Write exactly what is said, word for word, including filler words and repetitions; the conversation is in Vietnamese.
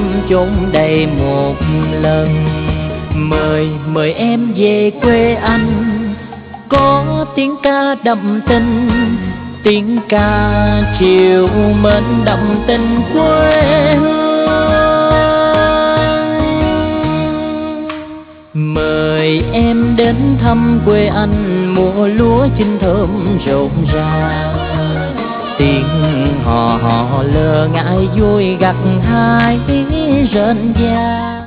thăm chốn đây một lần. Mời, mời em về quê anh, có tiếng ca đậm tình, tiếng ca chiều mến đậm tình quê hương. Mời em đến thăm quê anh, mùa lúa chín thơm rộn ràng, tiếng hò hò lơ ngại vui gặt hái rền vang.